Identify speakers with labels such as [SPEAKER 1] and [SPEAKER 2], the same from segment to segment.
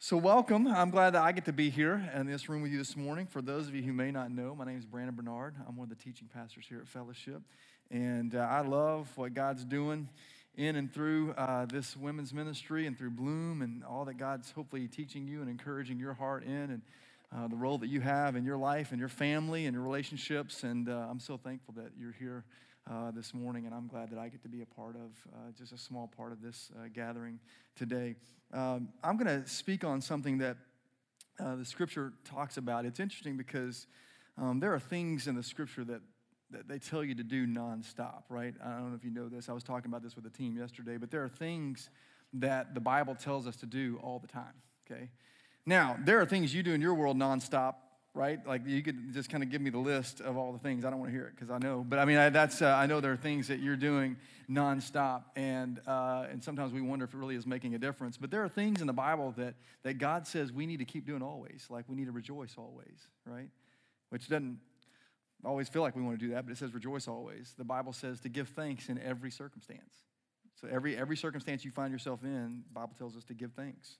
[SPEAKER 1] So welcome. I'm glad that I get to be here in this room with you this morning. For those of you who may not know, my name is Brandon Bernard. I'm one of the teaching pastors here at Fellowship. And I love what God's doing in and through this women's ministry and through Bloom and all that God's hopefully teaching you and encouraging your heart in and the role that you have in your life and your family and your relationships. And I'm so thankful that you're here this morning, and I'm glad that I get to be a part of just a small part of this gathering today. I'm going to speak on something that the Scripture talks about. It's interesting because there are things in the Scripture that they tell you to do nonstop, right? I don't know if you know this. I was talking about this with the team yesterday, but there are things that the Bible tells us to do all the time, okay? Now, there are things you do in your world nonstop, right? Like you could just kind of give me the list of all the things. I don't want to hear it because I know. But I mean, I know there are things that you're doing nonstop, and sometimes we wonder if it really is making a difference. But there are things in the Bible that God says we need to keep doing always, like we need to rejoice always, right? Which doesn't always feel like we want to do that, but it says rejoice always. The Bible says to give thanks in every circumstance. So every circumstance you find yourself in, the Bible tells us to give thanks.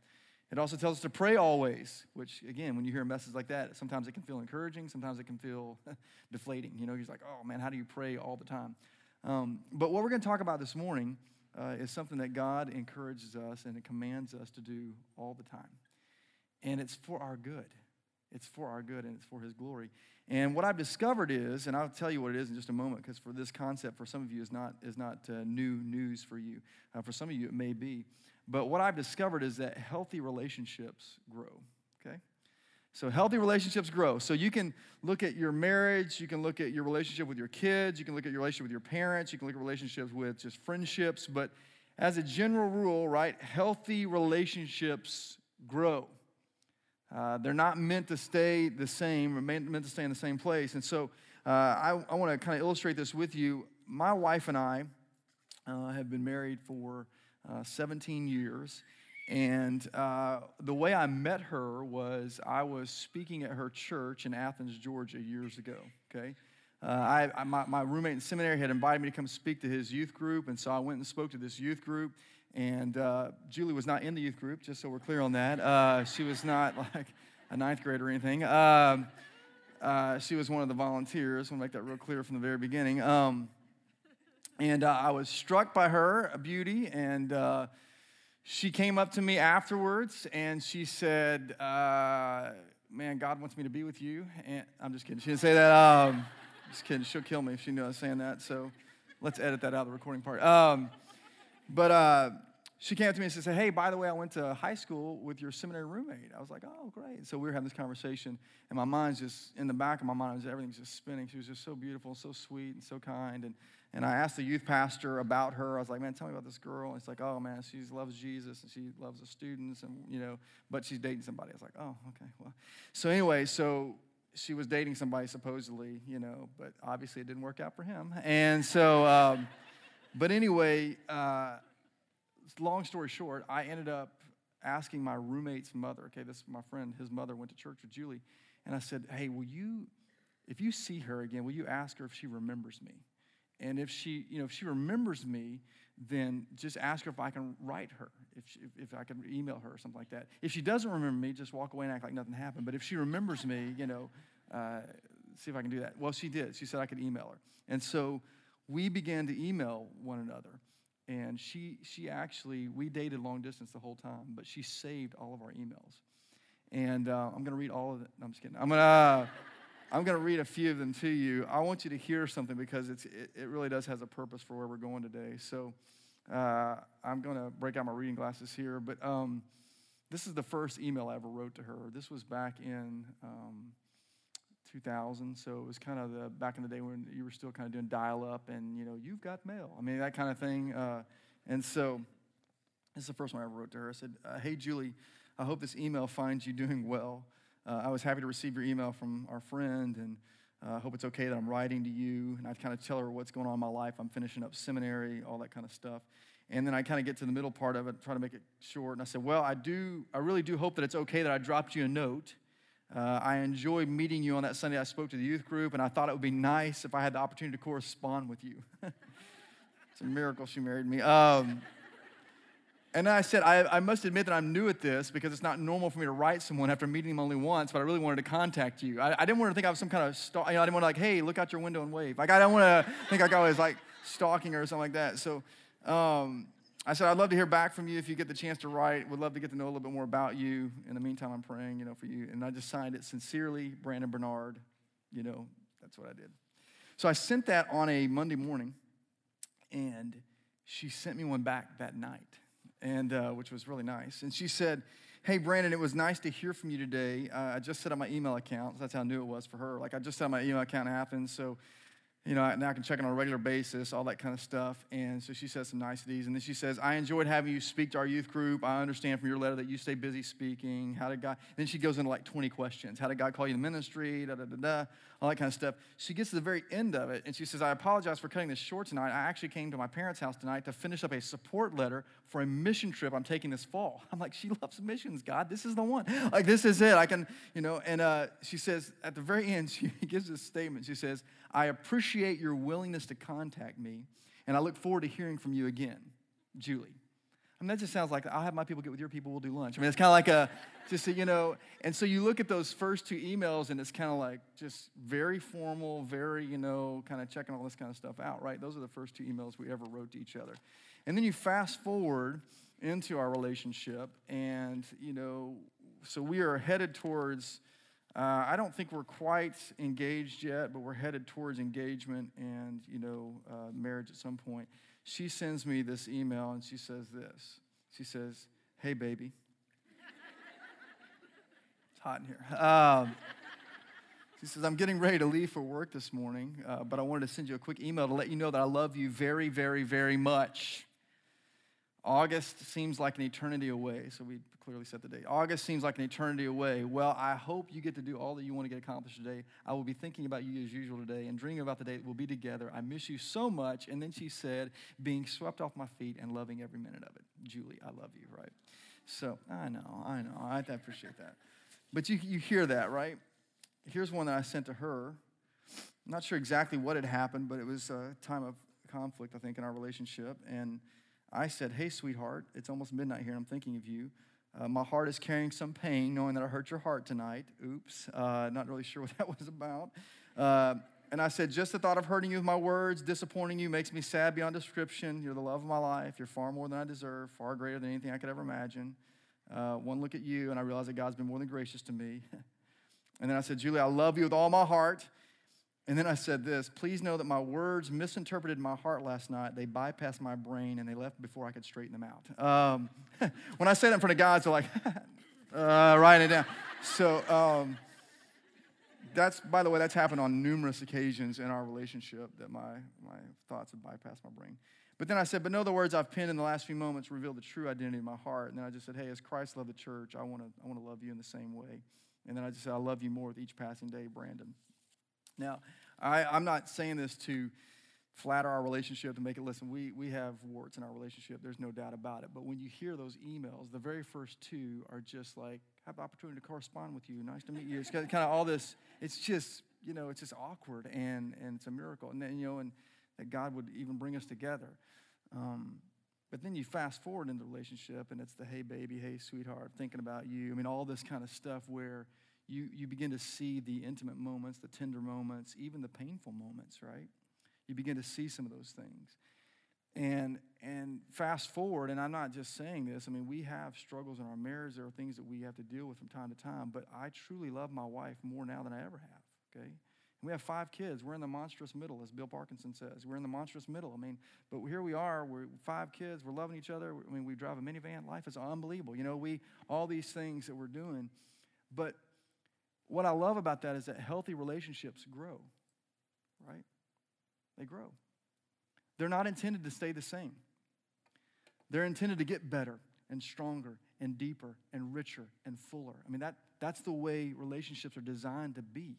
[SPEAKER 1] It also tells us to pray always, which, again, when you hear a message like that, sometimes it can feel encouraging, sometimes it can feel deflating. You know, you're like, oh, man, how do you pray all the time? But what we're going to talk about this morning is something that God encourages us and it commands us to do all the time. And it's for our good. It's for our good and it's for His glory. And what I've discovered is, and I'll tell you what it is in just a moment, because for this concept, for some of you, is not new news for you. For some of you, it may be. But what I've discovered is that healthy relationships grow, okay? So healthy relationships grow. So you can look at your marriage, you can look at your relationship with your kids, you can look at your relationship with your parents, you can look at relationships with just friendships, but as a general rule, right, healthy relationships grow. They're not meant to stay the same or meant to stay in the same place. And so I want to kind of illustrate this with you. My wife and I have been married for 17 years, and the way I met her was I was speaking at her church in Athens, Georgia years ago, okay? My roommate in seminary had invited me to come speak to his youth group, and so I went and spoke to this youth group, and Julie was not in the youth group, just so we're clear on that. She was not like a ninth grader or anything. She was one of the volunteers. I want to make that real clear from the very beginning. And I was struck by her beauty, and she came up to me afterwards, and she said, man, God wants me to be with you. And I'm just kidding. She didn't say that. Just kidding. She'll kill me if she knew I was saying that, so let's edit that out of the recording part. But she came up to me and she said, hey, by the way, I went to high school with your seminary roommate. I was like, oh, great. So we were having this conversation, and my mind's just, in the back of my mind, everything's just spinning. She was just so beautiful, so sweet, and so kind. And I asked the youth pastor about her. I was like, man, tell me about this girl. And it's like, oh, man, she loves Jesus, and she loves the students, and, you know, but she's dating somebody. I was like, oh, okay, well. So anyway, so she was dating somebody supposedly, you know, but obviously it didn't work out for him. And so, but anyway, long story short, I ended up asking my roommate's mother, okay, this is my friend, his mother went to church with Julie, and I said, hey, if you see her again, will you ask her if she remembers me? And if she remembers me, then just ask her if I can write her, if I can email her or something like that. If she doesn't remember me, just walk away and act like nothing happened. But if she remembers me, you know, see if I can do that. Well, she did. She said I could email her. And so we began to email one another. And she actually, we dated long distance the whole time, but she saved all of our emails. And I'm going to read all of it. No, I'm just kidding. I'm going to read a few of them to you. I want you to hear something because it really does has a purpose for where we're going today. So I'm going to break out my reading glasses here. But this is the first email I ever wrote to her. This was back in 2000. So it was kind of back in the day when you were still kind of doing dial-up and, you know, you've got mail. I mean, that kind of thing. And so this is the first one I ever wrote to her. I said, hey, Julie, I hope this email finds you doing well. I was happy to receive your email from our friend, and I hope it's okay that I'm writing to you. And I kind of tell her what's going on in my life. I'm finishing up seminary, all that kind of stuff. And then I kind of get to the middle part of it, try to make it short. And I said, well, I really do hope that it's okay that I dropped you a note. I enjoyed meeting you on that Sunday I spoke to the youth group, and I thought it would be nice if I had the opportunity to correspond with you. It's a miracle she married me. And I said, I must admit that I'm new at this because it's not normal for me to write someone after meeting them only once, but I really wanted to contact you. I didn't want to think I was some kind of I didn't want to like, hey, look out your window and wave. Like, I don't want to think like I was like stalking her or something like that. So I said, I'd love to hear back from you if you get the chance to write. Would love to get to know a little bit more about you. In the meantime, I'm praying, for you. And I just signed it sincerely, Brandon Bernard. That's what I did. So I sent that on a Monday morning, and she sent me one back that night. And which was really nice. And she said, hey, Brandon, it was nice to hear from you today. I just set up my email account. That's how new it was for her. Like, I just set up my email account in Athens, so, now I can check it on a regular basis, all that kind of stuff. And so she says some niceties. And then she says, I enjoyed having you speak to our youth group. I understand from your letter that you stay busy speaking. How did God, then she goes into like 20 questions. How did God call you to ministry, all that kind of stuff. She gets to the very end of it, and she says, I apologize for cutting this short tonight. I actually came to my parents' house tonight to finish up a support letter for a mission trip I'm taking this fall. I'm like, she loves missions, God. This is the one. Like, this is it. I can, and she says, at the very end, she gives this statement. She says, I appreciate your willingness to contact me, and I look forward to hearing from you again, Julie. I mean, that just sounds like, I'll have my people get with your people, we'll do lunch. I mean, it's kind of like and so you look at those first two emails, and it's kind of like just very formal, very, kind of checking all this kind of stuff out, right? Those are the first two emails we ever wrote to each other. And then you fast forward into our relationship, and, so we are headed towards, I don't think we're quite engaged yet, but we're headed towards engagement and, marriage at some point. She sends me this email, and she says this. She says, hey, baby. It's hot in here. She says, I'm getting ready to leave for work this morning, but I wanted to send you a quick email to let you know that I love you very, very, very much. August seems like an eternity away, so we clearly set the date. August seems like an eternity away. Well, I hope you get to do all that you want to get accomplished today. I will be thinking about you as usual today and dreaming about the day that we'll be together. I miss you so much. And then she said, being swept off my feet and loving every minute of it. Julie, I love you, right? So I know. I appreciate that. But you hear that, right? Here's one that I sent to her. I'm not sure exactly what had happened, but it was a time of conflict, I think, in our relationship. And I said, hey, sweetheart, it's almost midnight here, and I'm thinking of you. My heart is carrying some pain, knowing that I hurt your heart tonight. Oops, not really sure what that was about. And I said, just the thought of hurting you with my words, disappointing you, makes me sad beyond description. You're the love of my life. You're far more than I deserve, far greater than anything I could ever imagine. One look at you, and I realized that God's been more than gracious to me. And then I said, Julie, I love you with all my heart. And then I said this, please know that my words misinterpreted my heart last night. They bypassed my brain, and they left before I could straighten them out. When I say that in front of God, they're like, writing it down. So that's, by the way, that's happened on numerous occasions in our relationship, that my thoughts have bypassed my brain. But then I said, but no, the words I've penned in the last few moments reveal the true identity of my heart. And then I just said, hey, as Christ loved the church, I want to love you in the same way. And then I just said, I love you more with each passing day, Brandon. Now, I'm not saying this to flatter our relationship, to make it, listen, we have warts in our relationship. There's no doubt about it. But when you hear those emails, the very first two are just like, have the opportunity to correspond with you. Nice to meet you. It's kind of all this, it's just, it's just awkward, and it's a miracle. And then, and that God would even bring us together. But then you fast forward in the relationship, and it's the, hey, baby, hey, sweetheart, thinking about you. I mean, all this kind of stuff where you begin to see the intimate moments, the tender moments, even the painful moments, right? You begin to see some of those things. And fast forward, and I'm not just saying this, I mean, we have struggles in our marriage. There are things that we have to deal with from time to time, but I truly love my wife more now than I ever have, okay? We have 5 kids. We're in the monstrous middle, as Bill Parkinson says. We're in the monstrous middle. I mean, but here we are. We're 5 kids. We're loving each other. I mean, we drive a minivan. Life is unbelievable. All these things that we're doing. But what I love about that is that healthy relationships grow, right? They grow. They're not intended to stay the same. They're intended to get better and stronger and deeper and richer and fuller. I mean, that's the way relationships are designed to be.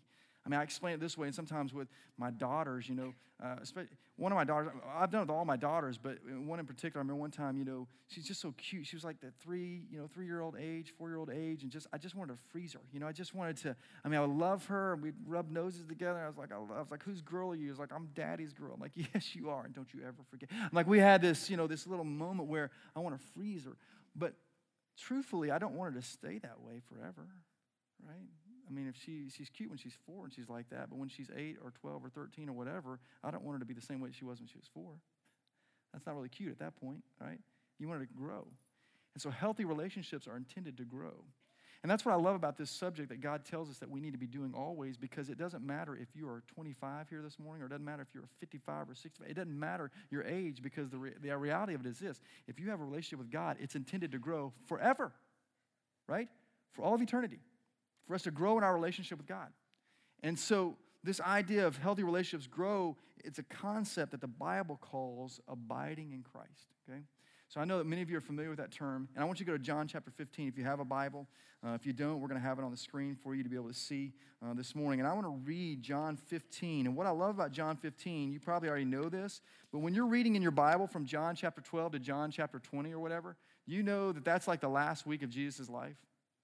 [SPEAKER 1] I mean, I explain it this way, and sometimes with my daughters, one of my daughters, I've done it with all my daughters, but one in particular, I remember one time, she's just so cute. She was like that 3-year-old age, 4-year-old age, and I just wanted to freeze her. I just wanted to, I would love her, and we'd rub noses together. I was like, whose girl are you? It's like, I'm daddy's girl. I'm like, yes, you are, and don't you ever forget. I'm like, we had this, this little moment where I want to freeze her, but truthfully, I don't want her to stay that way forever, right? I mean, if she's cute when she's 4 and she's like that, but when she's 8 or 12 or 13 or whatever, I don't want her to be the same way she was when she was 4. That's not really cute at that point, right? You want her to grow. And so healthy relationships are intended to grow. And that's what I love about this subject that God tells us that we need to be doing always, because it doesn't matter if you are 25 here this morning, or it doesn't matter if you're 55 or 65. It doesn't matter your age, because the reality of it is this. If you have a relationship with God, it's intended to grow forever, right? For all of eternity. For us to grow in our relationship with God. And so this idea of healthy relationships grow, it's a concept that the Bible calls abiding in Christ, okay? So I know that many of you are familiar with that term, and I want you to go to John chapter 15 if you have a Bible. If you don't, we're going to have it on the screen for you to be able to see this morning. And I want to read John 15. And what I love about John 15, you probably already know this, but when you're reading in your Bible from John chapter 12 to John chapter 20 or whatever, you know that that's like the last week of Jesus' life.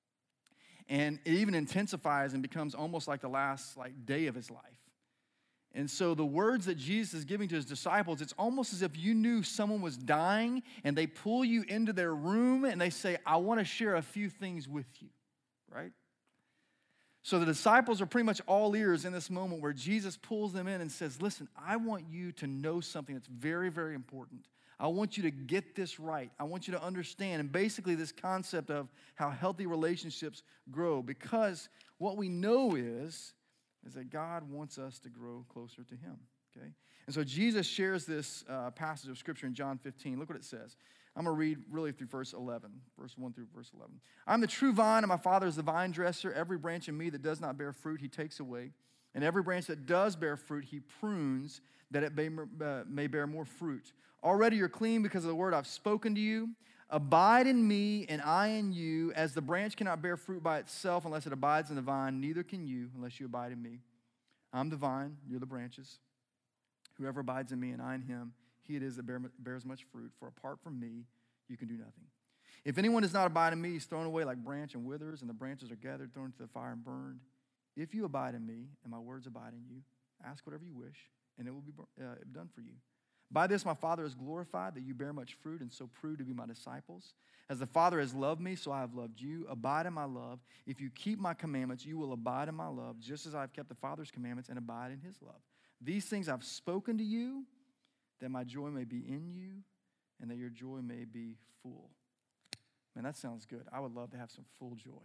[SPEAKER 1] And it even intensifies and becomes almost like the last day of his life. And so the words that Jesus is giving to his disciples, it's almost as if you knew someone was dying and they pull you into their room and they say, I want to share a few things with you, right? So the disciples are pretty much all ears in this moment where Jesus pulls them in and says, listen, I want you to know something that's very, very important. I want you to get this right. I want you to understand. And basically this concept of how healthy relationships grow. Because what we know is that God wants us to grow closer to him. Okay? And so Jesus shares this passage of Scripture in John 15. Look what it says. I'm going to read really through verse 11. Verse 1 through verse 11. I'm the true vine, and my Father is the vine dresser. Every branch in me that does not bear fruit, he takes away. And every branch that does bear fruit, he prunes, that it may bear more fruit. Already you're clean because of the word I've spoken to you. Abide in me, and I in you. As the branch cannot bear fruit by itself unless it abides in the vine, neither can you unless you abide in me. I'm the vine, you're the branches. Whoever abides in me and I in him, he it is that bears much fruit. For apart from me, you can do nothing. If anyone does not abide in me, he's thrown away like branch and withers, and the branches are gathered, thrown into the fire and burned. If you abide in me, and my words abide in you, ask whatever you wish, and it will be done for you. By this my Father is glorified, that you bear much fruit, and so prove to be my disciples. As the Father has loved me, so I have loved you. Abide in my love. If you keep my commandments, you will abide in my love, just as I have kept the Father's commandments and abide in his love. These things I've spoken to you, that my joy may be in you, and that your joy may be full. Man, that sounds good. I would love to have some full joy,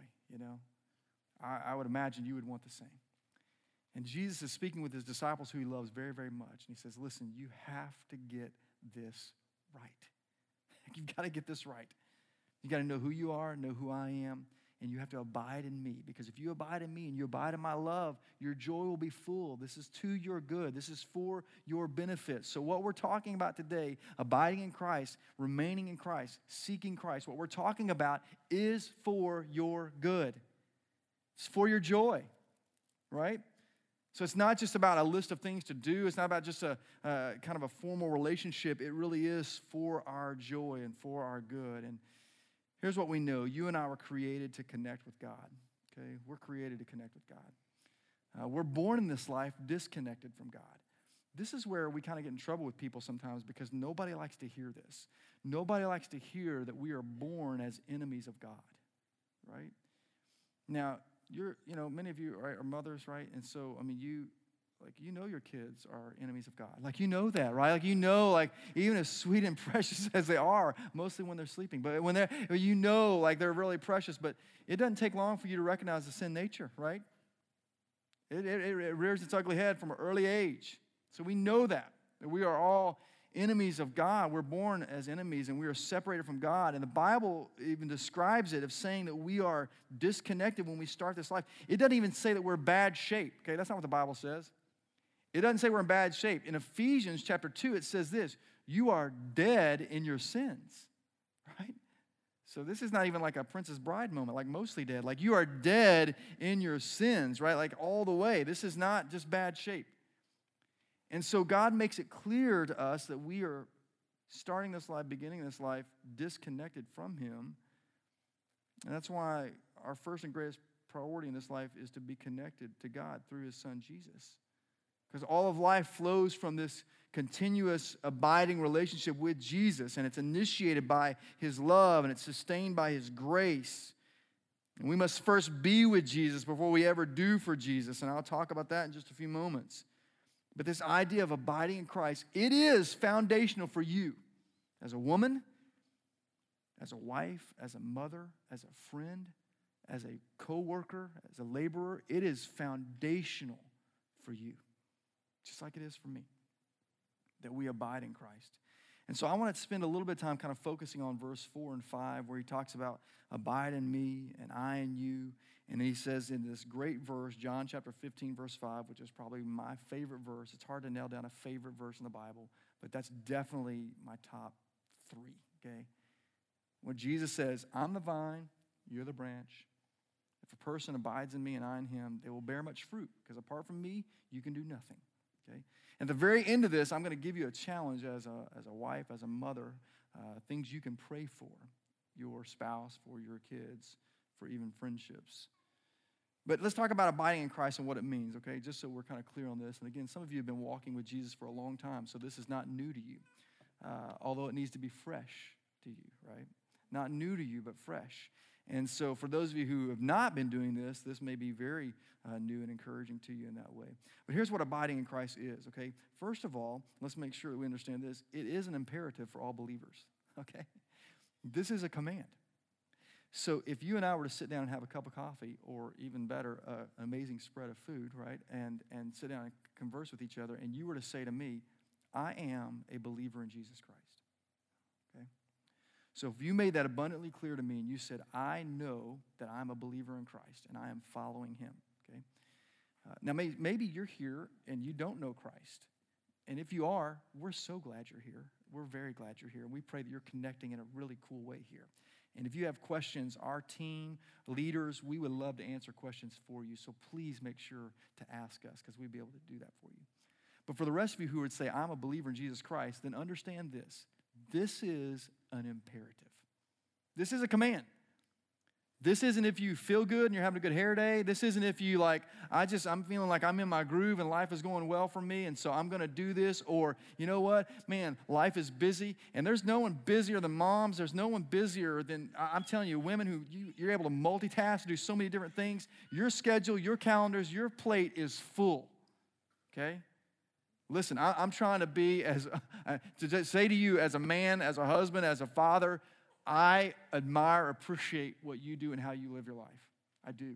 [SPEAKER 1] I would imagine you would want the same. And Jesus is speaking with his disciples who he loves very, very much. And he says, listen, you have to get this right. You've got to get this right. You got to know who you are, know who I am, and you have to abide in me. Because if you abide in me and you abide in my love, your joy will be full. This is to your good. This is for your benefit. So what we're talking about today, abiding in Christ, remaining in Christ, seeking Christ, what we're talking about is for your good. It's for your joy, right? So it's not just about a list of things to do. It's not about just a kind of a formal relationship. It really is for our joy and for our good. And here's what we know. You and I were created to connect with God. Okay? We're created to connect with God. We're born in this life disconnected from God. This is where we kind of get in trouble with people sometimes because nobody likes to hear this. Nobody likes to hear that we are born as enemies of God, right? Now, many of you are mothers, right? And so, you know your kids are enemies of God. You know that, right? Even as sweet and precious as they are, mostly when they're sleeping. But when they're they're really precious. But it doesn't take long for you to recognize the sin nature, right? It rears its ugly head from an early age. So we know that we are all enemies of God. We're born as enemies and we are separated from God. And the Bible even describes it of saying that we are disconnected when we start this life. It doesn't even say that we're in bad shape. Okay, that's not what the Bible says. It doesn't say we're in bad shape. In Ephesians chapter 2, it says this, you are dead in your sins, right? So this is not even like a Princess Bride moment, like mostly dead. Like you are dead in your sins, right? Like all the way. This is not just bad shape. And so God makes it clear to us that we are starting this life, beginning this life, disconnected from him. And that's why our first and greatest priority in this life is to be connected to God through his son, Jesus. Because all of life flows from this continuous, abiding relationship with Jesus, and it's initiated by his love, and it's sustained by his grace. And we must first be with Jesus before we ever do for Jesus, and I'll talk about that in just a few moments. But this idea of abiding in Christ, it is foundational for you as a woman, as a wife, as a mother, as a friend, as a co-worker, as a laborer. It is foundational for you, just like it is for me, that we abide in Christ. And so I want to spend a little bit of time kind of focusing on verse 4 and 5, where he talks about abide in me and I in you. And he says in this great verse, John chapter 15, verse 5, which is probably my favorite verse. It's hard to nail down a favorite verse in the Bible, but that's definitely my top 3, okay? When Jesus says, I'm the vine, you're the branch. If a person abides in me and I in him, they will bear much fruit, because apart from me, you can do nothing, okay? At the very end of this, I'm going to give you a challenge as a wife, as a mother, things you can pray for your spouse, for your kids, for even friendships. But let's talk about abiding in Christ and what it means, okay, just so we're kind of clear on this. And again, some of you have been walking with Jesus for a long time, so this is not new to you, although it needs to be fresh to you, right? Not new to you, but fresh. And so for those of you who have not been doing this, this may be very new and encouraging to you in that way. But here's what abiding in Christ is, okay? First of all, let's make sure that we understand this. It is an imperative for all believers, okay? This is a command. So if you and I were to sit down and have a cup of coffee, or even better, an amazing spread of food, right, and sit down and converse with each other, and you were to say to me, I am a believer in Jesus Christ, okay? So if you made that abundantly clear to me and you said, I know that I'm a believer in Christ and I am following him, okay? Now, maybe you're here and you don't know Christ. And if you are, we're so glad you're here. We're very glad you're here. And we pray that you're connecting in a really cool way here. And if you have questions, our team, leaders, we would love to answer questions for you. So please make sure to ask us, because we'd be able to do that for you. But for the rest of you who would say, I'm a believer in Jesus Christ, then understand this. This is an imperative. This is a command. This isn't if you feel good and you're having a good hair day. This isn't if you like, I'm feeling like I'm in my groove and life is going well for me, and so I'm going to do this. Or, you know what? Man, life is busy, and there's no one busier than moms. There's no one busier than, I'm telling you, women who you're able to multitask, do so many different things. Your schedule, your calendars, your plate is full, okay? Listen, I'm trying to be to say to you as a man, as a husband, as a father, I admire, appreciate what you do and how you live your life. I do.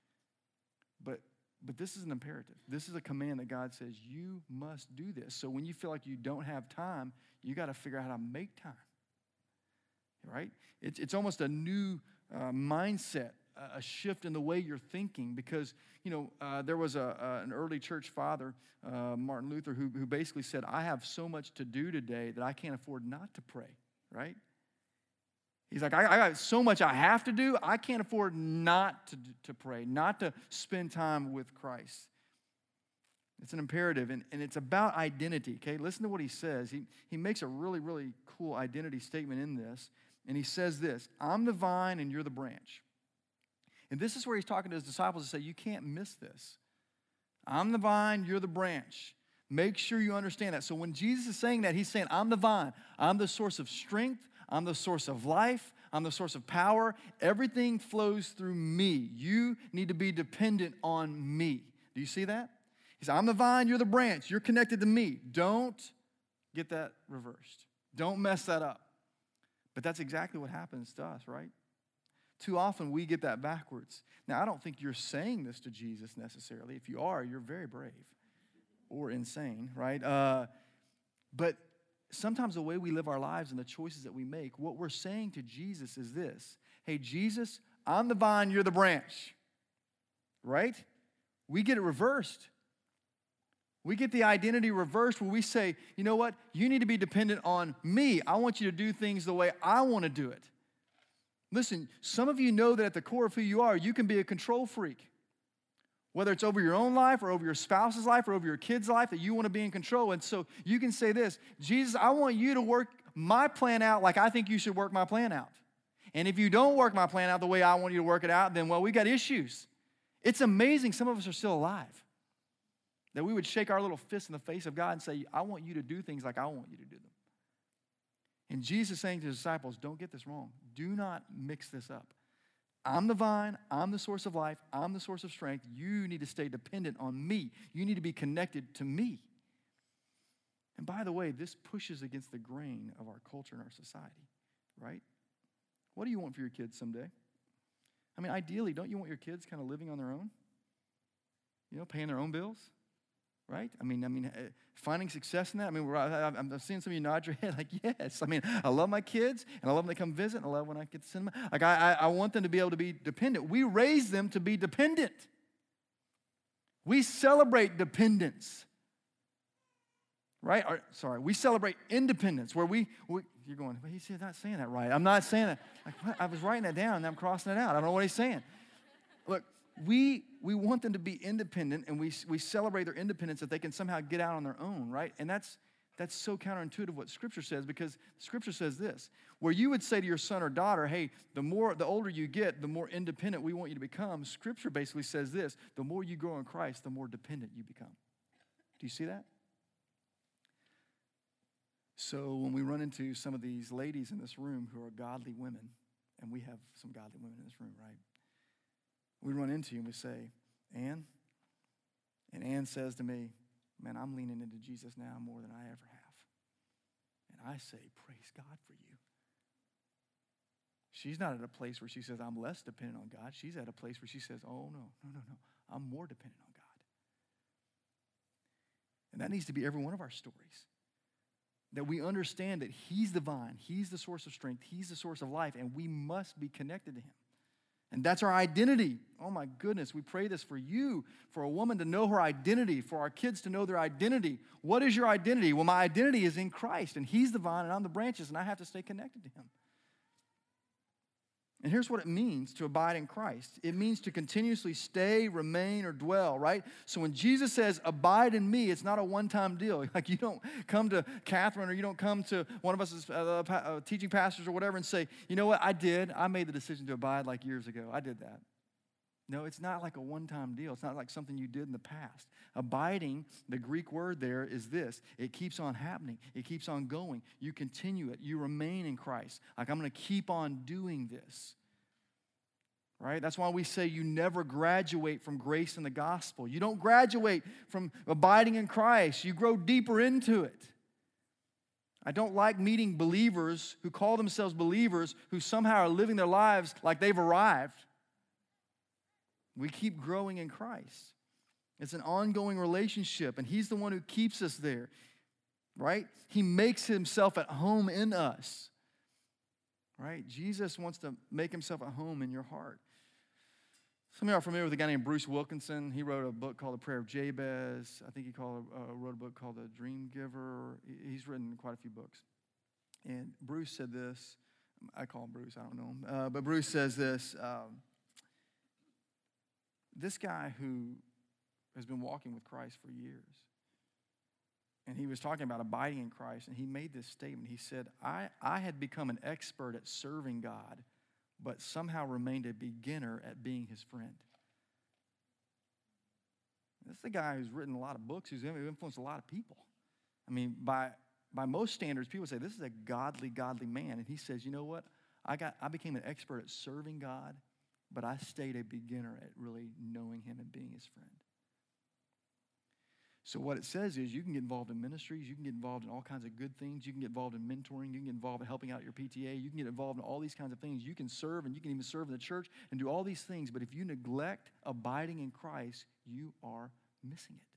[SPEAKER 1] But this is an imperative. This is a command that God says you must do this. So when you feel like you don't have time, you got to figure out how to make time, right? It's almost a new mindset, a shift in the way you're thinking, because, there was an early church father, Martin Luther, who basically said, I have so much to do today that I can't afford not to pray, right? He's like, I got so much I have to do, I can't afford not to pray, not to spend time with Christ. It's an imperative, and it's about identity, okay? Listen to what he says. He makes a really, really cool identity statement in this, and he says this, I'm the vine and you're the branch. And this is where he's talking to his disciples to say, you can't miss this. I'm the vine, you're the branch. Make sure you understand that. So when Jesus is saying that, he's saying, I'm the vine. I'm the source of strength. I'm the source of life. I'm the source of power. Everything flows through me. You need to be dependent on me. Do you see that? He said, I'm the vine, you're the branch. You're connected to me. Don't get that reversed. Don't mess that up. But that's exactly what happens to us, right? Too often we get that backwards. Now, I don't think you're saying this to Jesus necessarily. If you are, you're very brave or insane, right? But sometimes the way we live our lives and the choices that we make, what we're saying to Jesus is this. Hey, Jesus, I'm the vine, you're the branch, right? We get it reversed. We get the identity reversed where we say, you know what? You need to be dependent on me. I want you to do things the way I want to do it. Listen, some of you know that at the core of who you are, you can be a control freak. Whether it's over your own life or over your spouse's life or over your kid's life, that you want to be in control. And so you can say this, Jesus, I want you to work my plan out like I think you should work my plan out. And if you don't work my plan out the way I want you to work it out, then, well, we got issues. It's amazing some of us are still alive. That we would shake our little fist in the face of God and say, I want you to do things like I want you to do them. And Jesus saying to his disciples, don't get this wrong. Do not mix this up. I'm the vine, I'm the source of life, I'm the source of strength. You need to stay dependent on me. You need to be connected to me. And by the way, this pushes against the grain of our culture and our society, right? What do you want for your kids someday? I mean, ideally, don't you want your kids kind of living on their own? You know, paying their own bills, right? I mean, finding success in that. I mean, I'm seeing some of you nod your head like, yes. I mean, I love my kids, and I love when they come visit, and I love when I get to send them. Like, I want them to be able to be dependent. We raise them to be dependent. We celebrate dependence, right? We celebrate independence, where you're going, well, he's not saying that right. I'm not saying that. Like, what? I was writing that down, and I'm crossing it out. I don't know what he's saying. Look, we want them to be independent, and we celebrate their independence that they can somehow get out on their own, right? And that's so counterintuitive what Scripture says, because Scripture says this, where you would say to your son or daughter, hey, the older you get, the more independent we want you to become. Scripture basically says this, the more you grow in Christ, the more dependent you become. Do you see that? So when we run into some of these ladies in this room who are godly women, and we have some godly women in this room, right? We run into you and we say, Ann? And Ann says to me, man, I'm leaning into Jesus now more than I ever have. And I say, praise God for you. She's not at a place where she says, I'm less dependent on God. She's at a place where she says, oh, no. I'm more dependent on God. And that needs to be every one of our stories. That we understand that he's the vine, he's the source of strength, he's the source of life, and we must be connected to him. And that's our identity. Oh my goodness, we pray this for you, for a woman to know her identity, for our kids to know their identity. What is your identity? Well, my identity is in Christ, and he's the vine, and I'm the branches, and I have to stay connected to him. And here's what it means to abide in Christ. It means to continuously stay, remain, or dwell, right? So when Jesus says, abide in me, it's not a one-time deal. Like you don't come to Catherine or you don't come to one of us as teaching pastors or whatever and say, you know what, I made the decision to abide like years ago. I did that. No, it's not like a one-time deal. It's not like something you did in the past. Abiding, the Greek word there is this. It keeps on happening. It keeps on going. You continue it. You remain in Christ. Like, I'm going to keep on doing this. Right? That's why we say you never graduate from grace in the gospel. You don't graduate from abiding in Christ. You grow deeper into it. I don't like meeting believers who call themselves believers who somehow are living their lives like they've arrived. We keep growing in Christ. It's an ongoing relationship, and he's the one who keeps us there, right? He makes himself at home in us, right? Jesus wants to make himself at home in your heart. Some of you are familiar with a guy named Bruce Wilkinson. He wrote a book called The Prayer of Jabez. I think he wrote a book called The Dream Giver. He's written quite a few books. And Bruce said this. I call him Bruce. I don't know him. But Bruce says this. This guy who has been walking with Christ for years, and he was talking about abiding in Christ, and he made this statement. He said, I had become an expert at serving God, but somehow remained a beginner at being his friend. This is the guy who's written a lot of books, who's influenced a lot of people. I mean, by most standards, people say, this is a godly man. And he says, you know what? I became an expert at serving God, but I stayed a beginner at really knowing him and being his friend. So what it says is you can get involved in ministries, you can get involved in all kinds of good things, you can get involved in mentoring, you can get involved in helping out your PTA, you can get involved in all these kinds of things. You can serve, and you can even serve in the church and do all these things, but if you neglect abiding in Christ, you are missing it.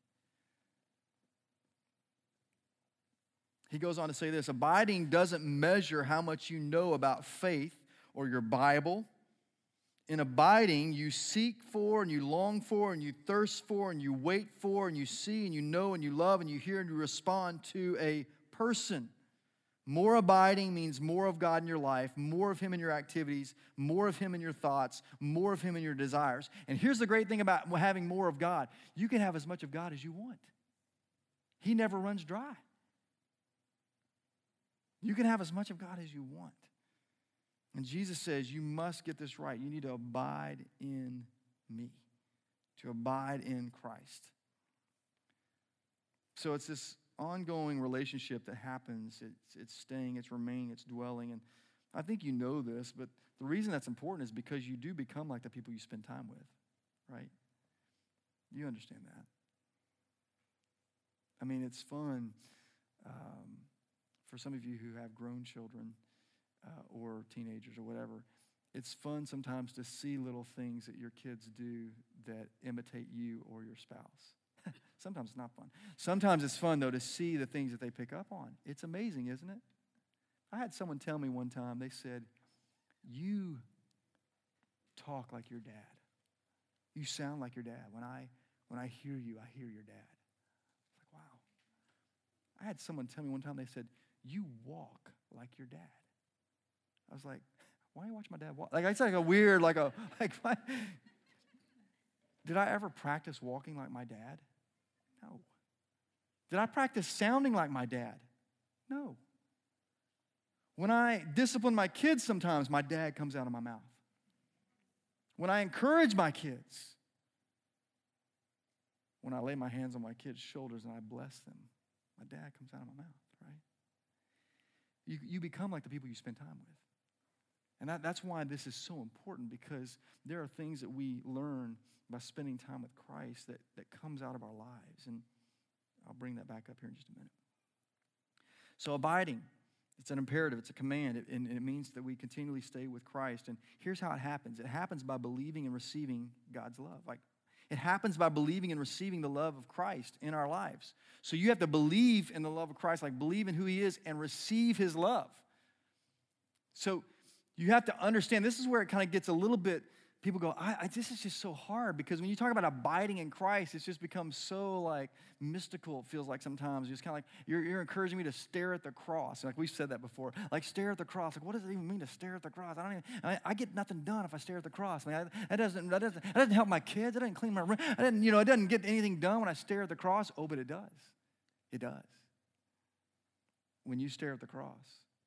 [SPEAKER 1] He goes on to say this, abiding doesn't measure how much you know about faith or your Bible. In abiding, you seek for and you long for and you thirst for and you wait for and you see and you know and you love and you hear and you respond to a person. More abiding means more of God in your life, more of Him in your activities, more of Him in your thoughts, more of Him in your desires. And here's the great thing about having more of God. You can have as much of God as you want. He never runs dry. You can have as much of God as you want. And Jesus says, you must get this right. You need to abide in me, to abide in Christ. So it's this ongoing relationship that happens. It's staying, it's remaining, it's dwelling. And I think you know this, but the reason that's important is because you do become like the people you spend time with, right? You understand that. I mean, it's fun for some of you who have grown children or teenagers or whatever. It's fun sometimes to see little things that your kids do that imitate you or your spouse. Sometimes it's not fun. Sometimes it's fun, though, to see the things that they pick up on. It's amazing, isn't it? I had someone tell me one time, they said, you talk like your dad. You sound like your dad. When I hear you, I hear your dad. It's like, wow. I had someone tell me one time, they said, you walk like your dad. I was like, why do you watch my dad walk? Like, it's like a weird, like, did I ever practice walking like my dad? No. Did I practice sounding like my dad? No. When I discipline my kids sometimes, my dad comes out of my mouth. When I encourage my kids, when I lay my hands on my kids' shoulders and I bless them, my dad comes out of my mouth, right? You become like the people you spend time with. And that's why this is so important, because there are things that we learn by spending time with Christ that comes out of our lives. And I'll bring that back up here in just a minute. So abiding, it's an imperative, it's a command, and it means that we continually stay with Christ. And here's how it happens. It happens by believing and receiving God's love. Like, it happens by believing and receiving the love of Christ in our lives. So you have to believe in the love of Christ, like believe in who He is and receive His love. So you have to understand, this is where it kind of gets a little bit, people go, this is just so hard, because when you talk about abiding in Christ, it's just becomes so like mystical, it feels like sometimes. It's kind of like you're encouraging me to stare at the cross. Like we've said that before. Like stare at the cross. Like what does it even mean to stare at the cross? I get nothing done if I stare at the cross. I mean, that doesn't help my kids. It doesn't clean my room. It doesn't get anything done when I stare at the cross. Oh, but it does. It does. When you stare at the cross,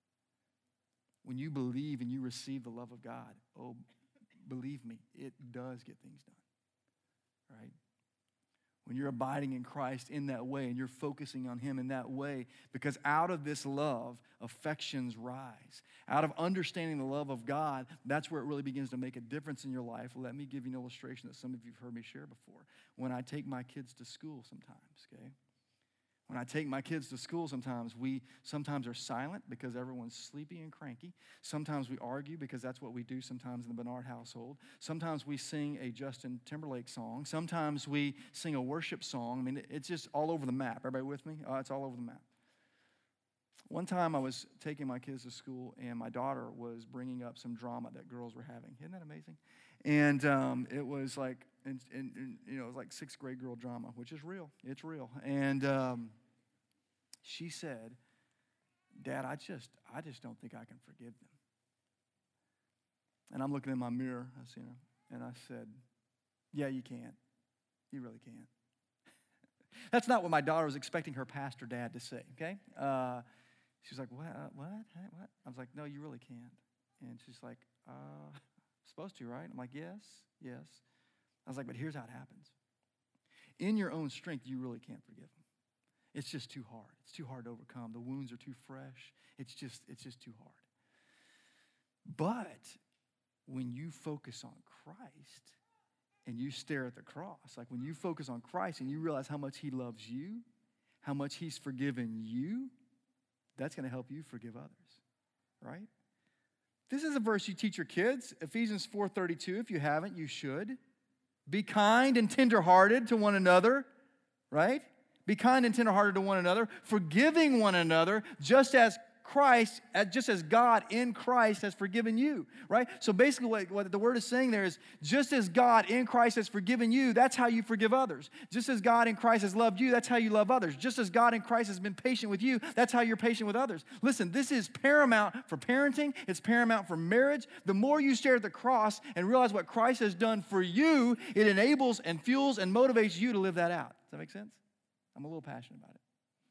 [SPEAKER 1] when you believe and you receive the love of God, oh, believe me, it does get things done, right? When you're abiding in Christ in that way and you're focusing on Him in that way, because out of this love, affections rise. Out of understanding the love of God, that's where it really begins to make a difference in your life. Let me give you an illustration that some of you have heard me share before. When I take my kids to school sometimes, okay? When I take my kids to school sometimes, we sometimes are silent because everyone's sleepy and cranky. Sometimes we argue because that's what we do sometimes in the Bernard household. Sometimes we sing a Justin Timberlake song. Sometimes we sing a worship song. I mean, it's just all over the map. Everybody with me? It's all over the map. One time I was taking my kids to school, and my daughter was bringing up some drama that girls were having. Isn't that amazing? And it was like, it was like sixth grade girl drama, which is real. It's real. And she said, Dad, I just don't think I can forgive them. And I'm looking in my mirror, and I said, yeah, you can. You really can. That's not what my daughter was expecting her pastor dad to say, okay? She was like, what? I was like, no, you really can't. And she's like, supposed to, right? I'm like, yes. I was like, but here's how it happens. In your own strength, you really can't forgive them. It's just too hard. It's too hard to overcome. The wounds are too fresh. It's just too hard. But when you focus on Christ and you stare at the cross, like when you focus on Christ and you realize how much He loves you, how much He's forgiven you, that's going to help you forgive others, right? This is a verse you teach your kids, Ephesians 4:32. If you haven't, you should. Be kind and tenderhearted to one another, right? Be kind and tenderhearted to one another, forgiving one another, just as Christ, just as God in Christ has forgiven you, right? So basically what the word is saying there is, just as God in Christ has forgiven you, that's how you forgive others. Just as God in Christ has loved you, that's how you love others. Just as God in Christ has been patient with you, that's how you're patient with others. Listen, this is paramount for parenting. It's paramount for marriage. The more you stare at the cross and realize what Christ has done for you, it enables and fuels and motivates you to live that out. Does that make sense? I'm a little passionate about it.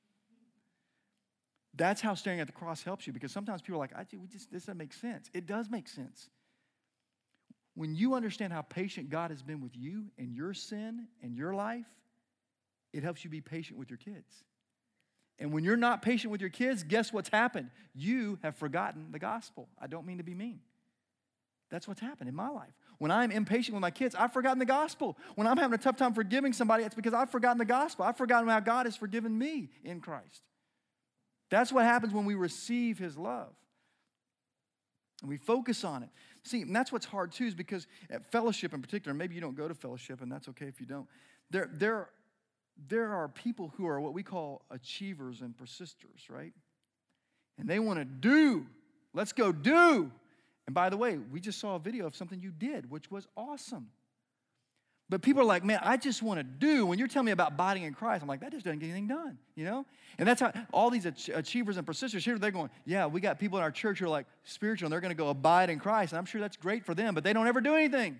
[SPEAKER 1] That's how staring at the cross helps you, because sometimes people are like, this doesn't make sense. It does make sense. When you understand how patient God has been with you and your sin and your life, it helps you be patient with your kids. And when you're not patient with your kids, guess what's happened? You have forgotten the gospel. I don't mean to be mean. That's what's happened in my life. When I'm impatient with my kids, I've forgotten the gospel. When I'm having a tough time forgiving somebody, it's because I've forgotten the gospel. I've forgotten how God has forgiven me in Christ. That's what happens when we receive his love. And we focus on it. See, and that's what's hard too, is because at fellowship in particular, maybe you don't go to fellowship, and that's okay if you don't. There are people who are what we call achievers and persisters, right? And they want to do. Let's go do. And by the way, we just saw a video of something you did, which was awesome. But people are like, man, I just want to do. When you're telling me about abiding in Christ, I'm like, that just doesn't get anything done, you know? And that's how all these achievers and persisters here, they're going, yeah, we got people in our church who are like spiritual, and they're going to go abide in Christ. And I'm sure that's great for them, but they don't ever do anything.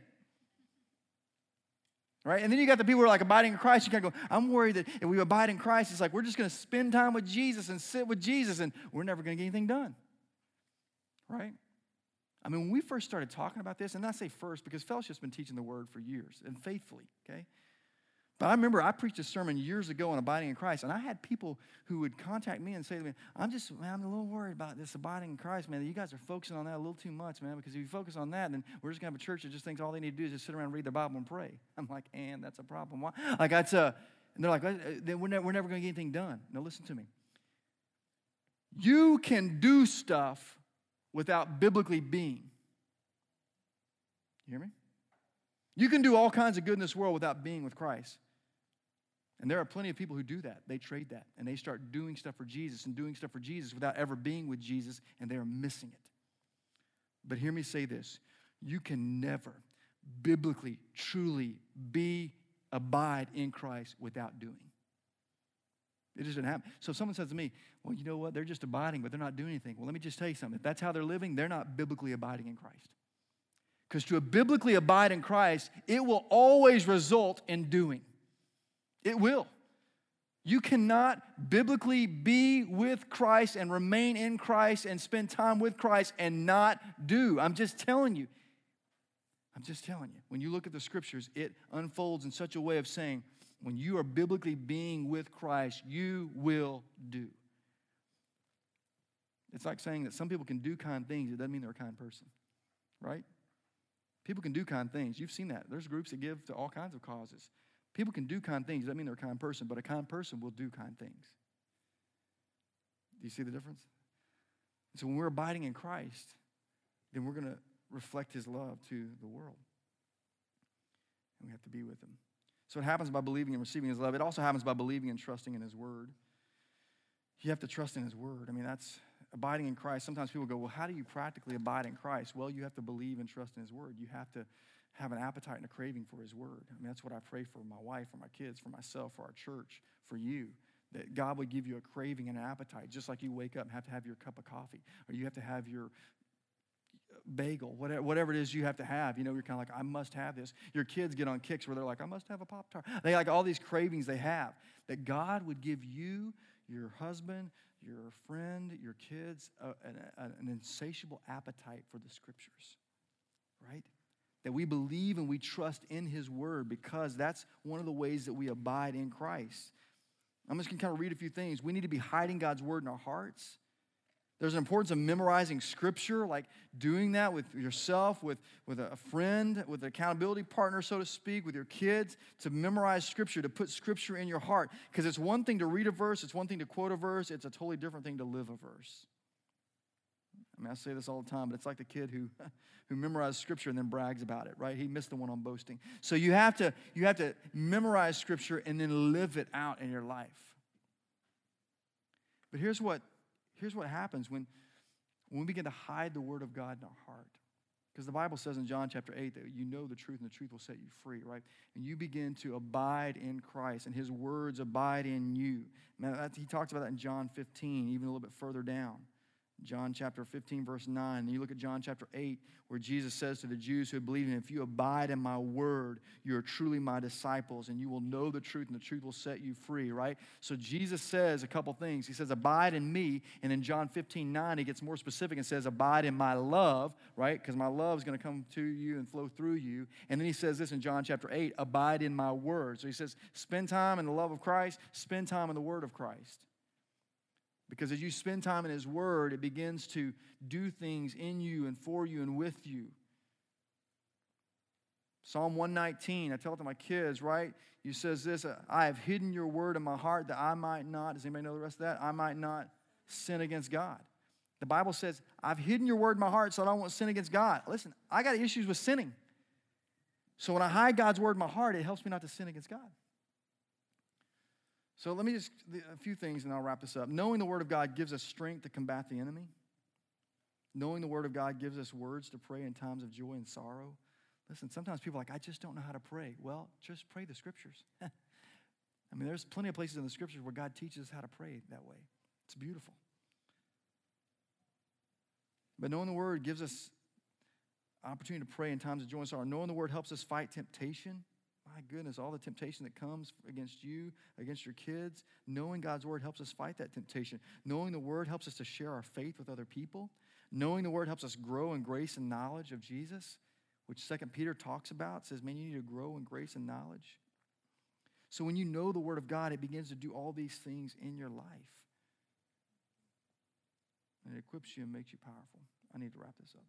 [SPEAKER 1] Right? And then you got the people who are like abiding in Christ. You kind of go, I'm worried that if we abide in Christ, it's like we're just going to spend time with Jesus and sit with Jesus, and we're never going to get anything done. Right? I mean, when we first started talking about this, and I say first because Fellowship's been teaching the word for years and faithfully, okay? But I remember I preached a sermon years ago on abiding in Christ, and I had people who would contact me and say to me, I'm a little worried about this abiding in Christ, man. You guys are focusing on that a little too much, man, because if you focus on that, then we're just going to have a church that just thinks all they need to do is just sit around and read their Bible and pray. I'm like, and that's a problem. Why? Like, and they're like, we're never going to get anything done. Now, listen to me. You can do stuff without biblically being. You hear me? You can do all kinds of good in this world without being with Christ. And there are plenty of people who do that. They trade that, and they start doing stuff for Jesus and doing stuff for Jesus without ever being with Jesus, and they are missing it. But hear me say this. You can never biblically, truly abide in Christ without doing. It just didn't happen. So if someone says to me, well, you know what? They're just abiding, but they're not doing anything. Well, let me just tell you something. If that's how they're living, they're not biblically abiding in Christ. Because to biblically abide in Christ, it will always result in doing. It will. You cannot biblically be with Christ and remain in Christ and spend time with Christ and not do. I'm just telling you. When you look at the scriptures, it unfolds in such a way of saying, when you are biblically being with Christ, you will do. It's like saying that some people can do kind things. It doesn't mean they're a kind person, right? People can do kind things. You've seen that. There's groups that give to all kinds of causes. People can do kind things. It doesn't mean they're a kind person, but a kind person will do kind things. Do you see the difference? So when we're abiding in Christ, then we're going to reflect his love to the world. And we have to be with him. So it happens by believing and receiving his love. It also happens by believing and trusting in his word. You have to trust in his word. I mean, that's abiding in Christ. Sometimes people go, well, how do you practically abide in Christ? Well, you have to believe and trust in his word. You have to have an appetite and a craving for his word. I mean, that's what I pray for my wife, for my kids, for myself, for our church, for you, that God would give you a craving and an appetite, just like you wake up and have to have your cup of coffee, or you have to have your bagel, whatever it is you have to have. You know, you're kind of like, I must have this. Your kids get on kicks where they're like, I must have a Pop-Tart. They like all these cravings they have, that God would give you, your husband, your friend, your kids, an insatiable appetite for the scriptures, right? That we believe and we trust in his word, because that's one of the ways that we abide in Christ. I'm just going to kind of read a few things. We need to be hiding God's word in our hearts. There's an importance of memorizing scripture, like doing that with yourself, with a friend, with an accountability partner, so to speak, with your kids, to memorize scripture, to put scripture in your heart. Because it's one thing to read a verse, it's one thing to quote a verse, it's a totally different thing to live a verse. I mean, I say this all the time, but it's like the kid who memorized scripture and then brags about it, right? He missed the one on boasting. So you have to memorize scripture and then live it out in your life. But here's what here's what happens when we begin to hide the word of God in our heart. Because the Bible says in John chapter 8 that you know the truth and the truth will set you free, right? And you begin to abide in Christ and his words abide in you. Now, he talks about that in John 15, even a little bit further down. John chapter 15, verse 9. And you look at John chapter 8, where Jesus says to the Jews who believe in him, if you abide in my word, you are truly my disciples, and you will know the truth, and the truth will set you free, right? So Jesus says a couple things. He says, abide in me. And in John 15, 9, he gets more specific and says, abide in my love, right? Because my love is going to come to you and flow through you. And then he says this in John chapter 8, abide in my word. So he says, spend time in the love of Christ, spend time in the word of Christ. Because as you spend time in his word, it begins to do things in you and for you and with you. Psalm 119, I tell it to my kids, right? He says this, I have hidden your word in my heart that I might not, does anybody know the rest of that? I might not sin against God. The Bible says, I've hidden your word in my heart so I don't want to sin against God. Listen, I got issues with sinning. So when I hide God's word in my heart, it helps me not to sin against God. So let me just, a few things and I'll wrap this up. Knowing the word of God gives us strength to combat the enemy. Knowing the word of God gives us words to pray in times of joy and sorrow. Listen, sometimes people are like, I just don't know how to pray. Well, just pray the scriptures. I mean, there's plenty of places in the scriptures where God teaches us how to pray that way. It's beautiful. But knowing the word gives us opportunity to pray in times of joy and sorrow. Knowing the word helps us fight temptation. My goodness, all the temptation that comes against you, against your kids. Knowing God's word helps us fight that temptation. Knowing the word helps us to share our faith with other people. Knowing the word helps us grow in grace and knowledge of Jesus, which 2 Peter talks about. It says, man, you need to grow in grace and knowledge. So when you know the word of God, it begins to do all these things in your life. And it equips you and makes you powerful. I need to wrap this up.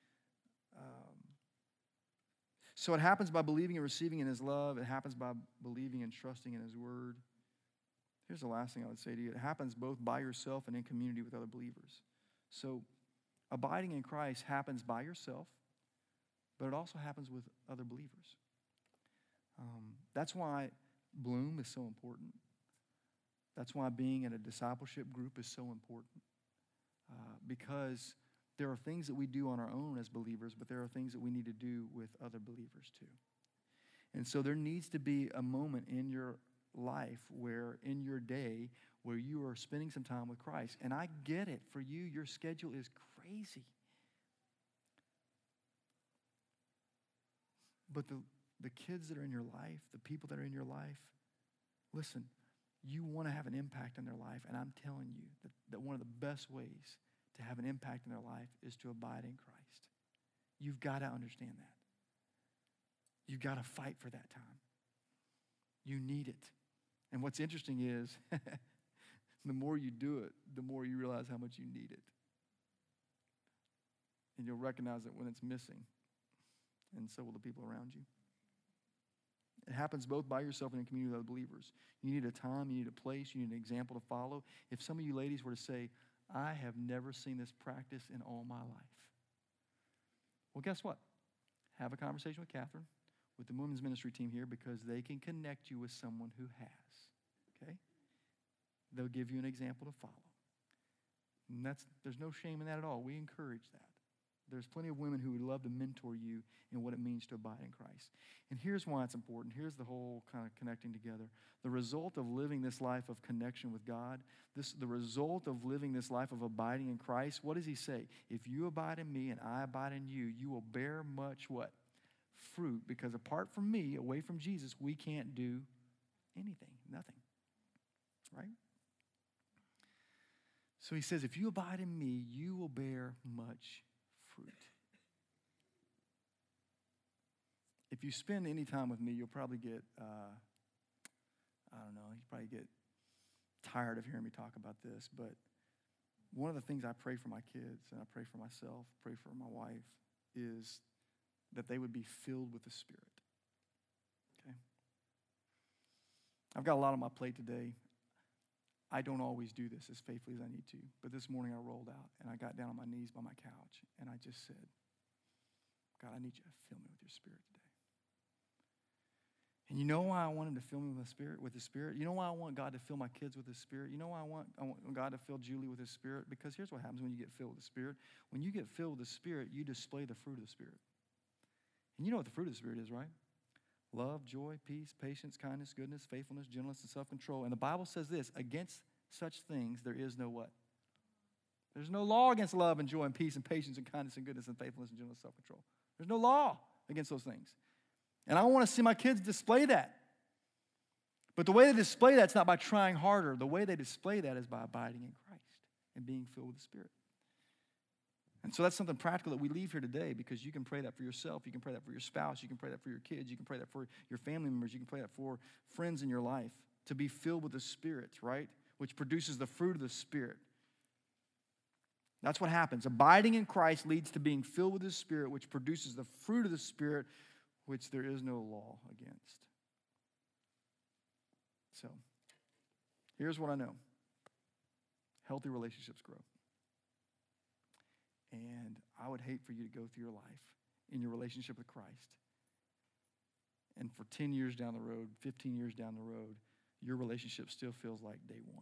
[SPEAKER 1] So it happens by believing and receiving in his love. It happens by believing and trusting in his word. Here's the last thing I would say to you. It happens both by yourself and in community with other believers. So abiding in Christ happens by yourself, but it also happens with other believers. That's why Bloom is so important. That's why being in a discipleship group is so important. Because there are things that we do on our own as believers, but there are things that we need to do with other believers too. And so there needs to be a moment in your life where, in your day, where you are spending some time with Christ. And I get it. For you, your schedule is crazy. But the kids that are in your life, the people that are in your life, listen, you want to have an impact in their life. And I'm telling you that one of the best ways to have an impact in their life is to abide in Christ. You've got to understand that. You've got to fight for that time. You need it. And what's interesting is, the more you do it, the more you realize how much you need it. And you'll recognize it when it's missing. And so will the people around you. It happens both by yourself and in community with other believers. You need a time, you need a place, you need an example to follow. If some of you ladies were to say, I have never seen this practice in all my life. Well, guess what? Have a conversation with Catherine, with the women's ministry team here, because they can connect you with someone who has, okay? They'll give you an example to follow. And there's no shame in that at all. We encourage that. There's plenty of women who would love to mentor you in what it means to abide in Christ. And here's why it's important. Here's the whole kind of connecting together. The result of living this life of connection with God, the result of living this life of abiding in Christ, what does he say? If you abide in me and I abide in you, you will bear much what? Fruit. Because apart from me, away from Jesus, we can't do anything, nothing. Right? So he says, if you abide in me, you will bear much fruit. If you spend any time with me, you'll probably get, you probably get tired of hearing me talk about this, but one of the things I pray for my kids, and I pray for myself, pray for my wife, is that they would be filled with the Spirit. Okay? I've got a lot on my plate today. I don't always do this as faithfully as I need to, but this morning I rolled out and I got down on my knees by my couch and I just said, God, I need you to fill me with your Spirit today. And you know why I want him to fill me with the Spirit? You know why I want God to fill my kids with his Spirit? You know why I want God to fill Julie with his Spirit? Because here's what happens when you get filled with the Spirit. When you get filled with the Spirit, you display the fruit of the Spirit. And you know what the fruit of the Spirit is, right? Love, joy, peace, patience, kindness, goodness, faithfulness, gentleness, and self-control. And the Bible says this, against such things there is no what? There's no law against love and joy and peace and patience and kindness and goodness and faithfulness and gentleness and self-control. There's no law against those things. And I want to see my kids display that. But the way they display that is not by trying harder. The way they display that is by abiding in Christ and being filled with the Spirit. And so that's something practical that we leave here today, because you can pray that for yourself. You can pray that for your spouse. You can pray that for your kids. You can pray that for your family members. You can pray that for friends in your life, to be filled with the Spirit, right? Which produces the fruit of the Spirit. That's what happens. Abiding in Christ leads to being filled with the Spirit, which produces the fruit of the Spirit, which there is no law against. So, here's what I know. Healthy relationships grow. And I would hate for you to go through your life in your relationship with Christ, and for 10 years down the road, 15 years down the road, your relationship still feels like day one.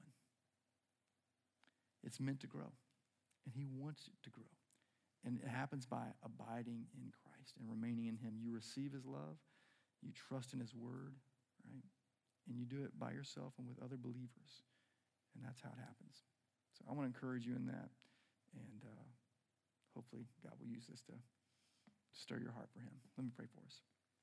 [SPEAKER 1] It's meant to grow, and he wants it to grow. And it happens by abiding in Christ and remaining in him. You receive his love, you trust in his word, right? And you do it by yourself and with other believers. And that's how it happens. So I want to encourage you in that. And hopefully God will use this to stir your heart for him. Let me pray for us.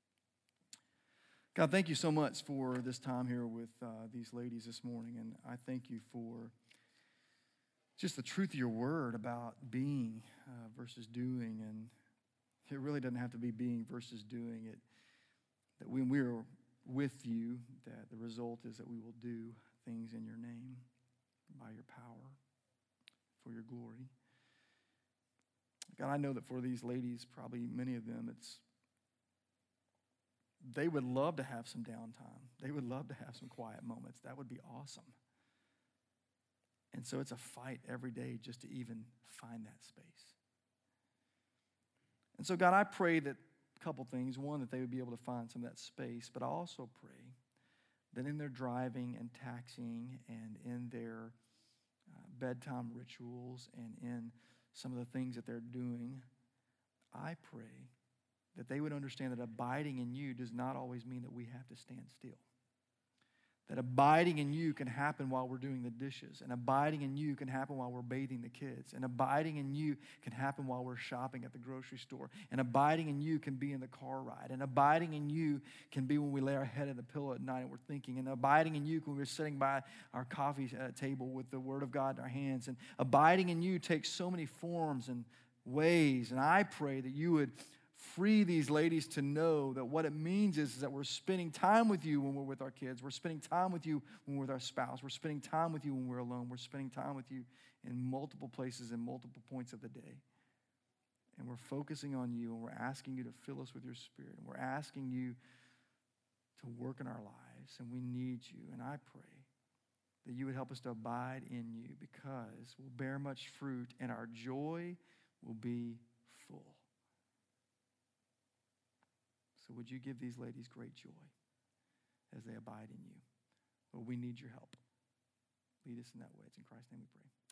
[SPEAKER 1] God, thank you so much for this time here with these ladies this morning. And I thank you for just the truth of your word about being versus doing. And it really doesn't have to be being versus doing it. That when we're with you, that the result is that we will do things in your name, by your power, for your glory. God, I know that for these ladies, probably many of them, they would love to have some downtime. They would love to have some quiet moments. That would be awesome. And so it's a fight every day just to even find that space. And so, God, I pray that a couple things. One, that they would be able to find some of that space. But I also pray that in their driving and taxiing and in their bedtime rituals and in some of the things that they're doing, I pray that they would understand that abiding in you does not always mean that we have to stand still. That abiding in you can happen while we're doing the dishes. And abiding in you can happen while we're bathing the kids. And abiding in you can happen while we're shopping at the grocery store. And abiding in you can be in the car ride. And abiding in you can be when we lay our head in the pillow at night and we're thinking. And abiding in you when we're sitting by our coffee table with the Word of God in our hands. And abiding in you takes so many forms and ways. And I pray that you would free these ladies to know that what it means is that we're spending time with you when we're with our kids. We're spending time with you when we're with our spouse. We're spending time with you when we're alone. We're spending time with you in multiple places and multiple points of the day. And we're focusing on you, and we're asking you to fill us with your Spirit. And we're asking you to work in our lives, and we need you. And I pray that you would help us to abide in you, because we'll bear much fruit and our joy will be full. So would you give these ladies great joy as they abide in you? Well, we need your help. Lead us in that way. It's in Christ's name we pray.